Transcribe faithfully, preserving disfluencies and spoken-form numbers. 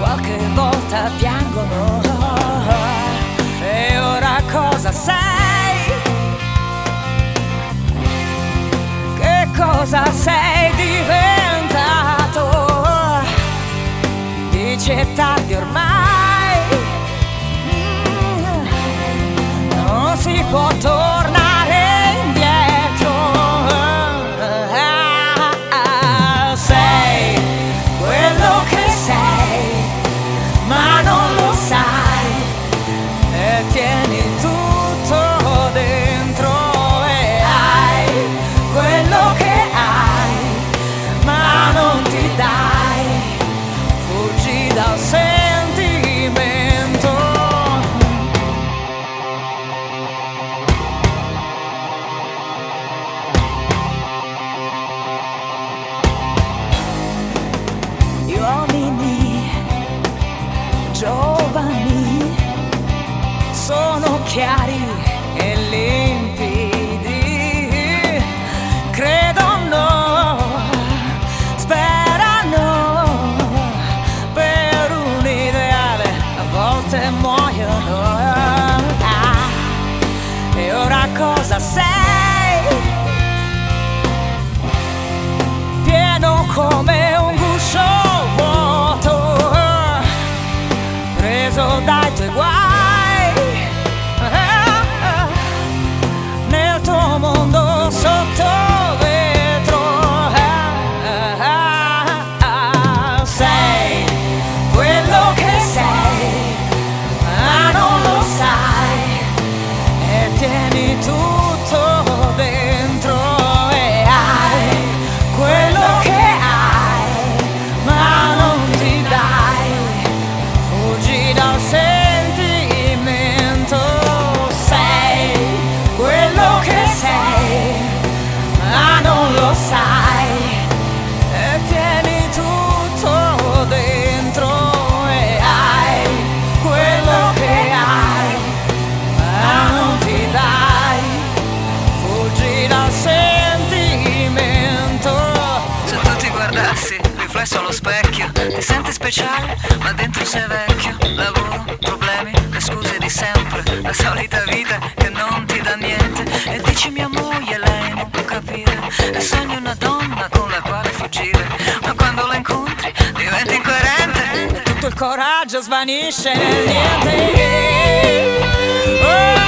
qualche volta piangono. E ora cosa sei? Che cosa sei diventato? Dici è tardi ormai, mm, non si può tornare indietro. Ah, sei quello che sei, ma non lo sai, e tieni tutto dentro. E hai quello che hai, ma non ti dai, fuggi dal sentimento. Gli uomini giovani sono chiari e limpidi, credono, sperano per un ideale, a volte muoiono. Ah, e ora cosa sei? Pieno come un guscio vuoto, preso dai tuoi guai, nel tuo mondo sotto vetro. Sei quello che sei, ma non lo sai, e tieni tutto dentro. E hai quello che hai, ma non ti dai, fuggi dal sentimento. Sei quello che sei, ma non lo sai, e tieni tutto dentro. E hai quello che hai, ma non ti dai, fuggi dal sentimento. Se tu ti guardassi, riflesso allo specchio, ti senti speciale, ma dentro sei vecchio. Lavoro, problemi, le scuse di sempre, la solita vita che non ti dà niente. E dici mia moglie, lei non può capire, e sogni una donna con la quale fuggire, ma quando la incontri diventi incoerente E tutto il coraggio svanisce nel niente. Oh,